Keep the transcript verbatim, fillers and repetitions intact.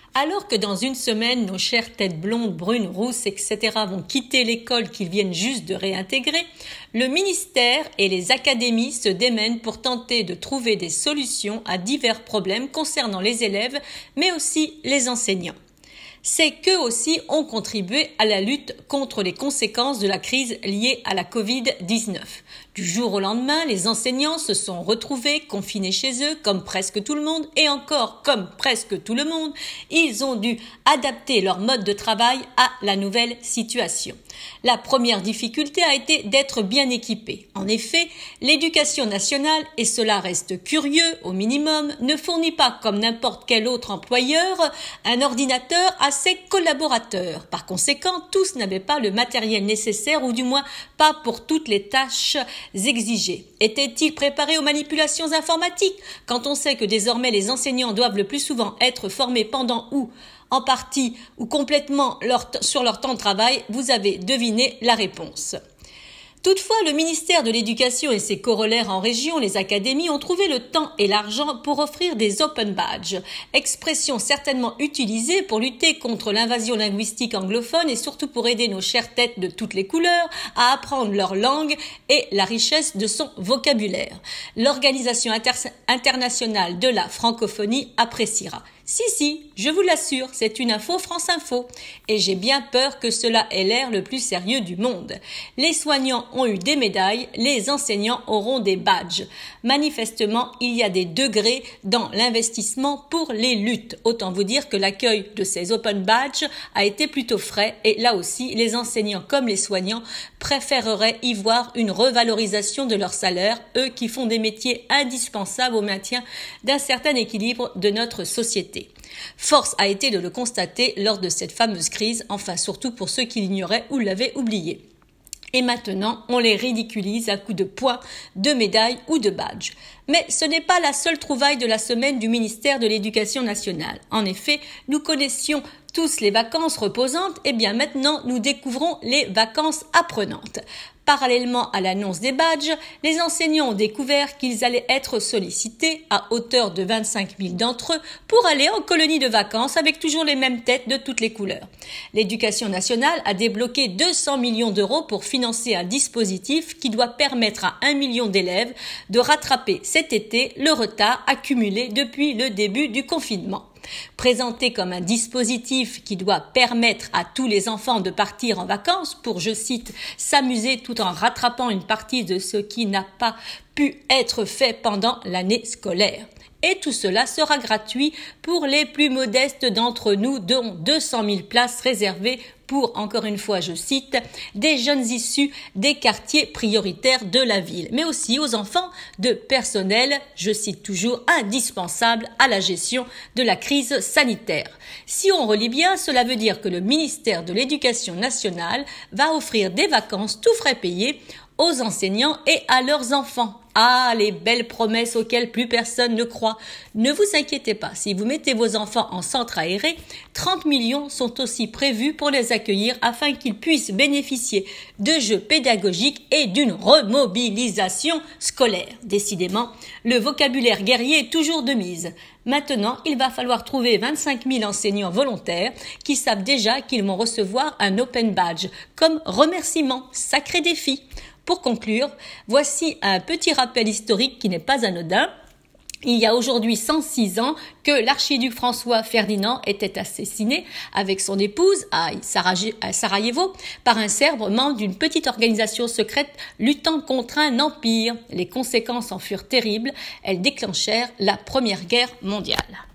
Alors que dans une semaine, nos chères têtes blondes, brunes, rousses, et cetera vont quitter l'école qu'ils viennent juste de réintégrer, le ministère et les académies se démènent pour tenter de trouver des solutions à divers problèmes concernant les élèves, mais aussi les enseignants. C'est qu'eux aussi ont contribué à la lutte contre les conséquences de la crise liée à la covid dix-neuf. Du jour au lendemain, les enseignants se sont retrouvés confinés chez eux, comme presque tout le monde, et encore comme presque tout le monde, ils ont dû adapter leur mode de travail à la nouvelle situation. La première difficulté a été d'être bien équipés. En effet, l'éducation nationale, et cela reste curieux au minimum, ne fournit pas comme n'importe quel autre employeur un ordinateur à ses collaborateurs. Par conséquent, tous n'avaient pas le matériel nécessaire ou du moins pas pour toutes les tâches exigées. Étaient-ils préparés aux manipulations informatiques quand on sait que désormais les enseignants doivent le plus souvent être formés pendant ou en partie ou complètement leur, sur leur temps de travail? Vous avez deviné la réponse. Toutefois, le ministère de l'Éducation et ses corollaires en région, les académies, ont trouvé le temps et l'argent pour offrir des open badges, expression certainement utilisée pour lutter contre l'invasion linguistique anglophone et surtout pour aider nos chères têtes de toutes les couleurs à apprendre leur langue et la richesse de son vocabulaire. L'Organisation inter- internationale de la francophonie appréciera. Si, si, je vous l'assure, c'est une info France Info. Et j'ai bien peur que cela ait l'air le plus sérieux du monde. Les soignants ont eu des médailles, les enseignants auront des badges. Manifestement, il y a des degrés dans l'investissement pour les luttes. Autant vous dire que l'accueil de ces open badges a été plutôt frais et là aussi, les enseignants comme les soignants préféreraient y voir une revalorisation de leur salaire, eux qui font des métiers indispensables au maintien d'un certain équilibre de notre société. Force a été de le constater lors de cette fameuse crise, enfin surtout pour ceux qui l'ignoraient ou l'avaient oublié. Et maintenant, on les ridiculise à coups de points, de médailles ou de badges. Mais ce n'est pas la seule trouvaille de la semaine du ministère de l'Éducation nationale. En effet, nous connaissions tous les vacances reposantes, et bien maintenant nous découvrons les vacances apprenantes. Parallèlement à l'annonce des badges, les enseignants ont découvert qu'ils allaient être sollicités à hauteur de vingt-cinq mille d'entre eux pour aller en colonie de vacances avec toujours les mêmes têtes de toutes les couleurs. L'Éducation nationale a débloqué deux cents millions d'euros pour financer un dispositif qui doit permettre à un million d'élèves de rattraper cet été le retard accumulé depuis le début du confinement. Présenté comme un dispositif qui doit permettre à tous les enfants de partir en vacances pour, je cite, s'amuser tout en rattrapant une partie de ce qui n'a pas pu être fait pendant l'année scolaire. Et tout cela sera gratuit pour les plus modestes d'entre nous, dont deux cent mille places réservées pour, encore une fois, je cite, des jeunes issus des quartiers prioritaires de la ville, mais aussi aux enfants de personnel, je cite toujours, indispensable à la gestion de la crise sanitaire. Si on relit bien, cela veut dire que le ministère de l'Éducation nationale va offrir des vacances tout frais payés aux enseignants et à leurs enfants. Ah, les belles promesses auxquelles plus personne ne croit. Ne vous inquiétez pas, si vous mettez vos enfants en centre aéré, trente millions sont aussi prévus pour les accueillir afin qu'ils puissent bénéficier de jeux pédagogiques et d'une remobilisation scolaire. Décidément, le vocabulaire guerrier est toujours de mise. Maintenant, il va falloir trouver vingt-cinq mille enseignants volontaires qui savent déjà qu'ils vont recevoir un open badge comme remerciement. Sacré défi. Pour conclure, voici un petit rappel historique qui n'est pas anodin. Il y a aujourd'hui cent six ans que l'archiduc François Ferdinand était assassiné avec son épouse à Sarajevo par un Serbe membre d'une petite organisation secrète luttant contre un empire. Les conséquences en furent terribles. Elles déclenchèrent la Première Guerre mondiale.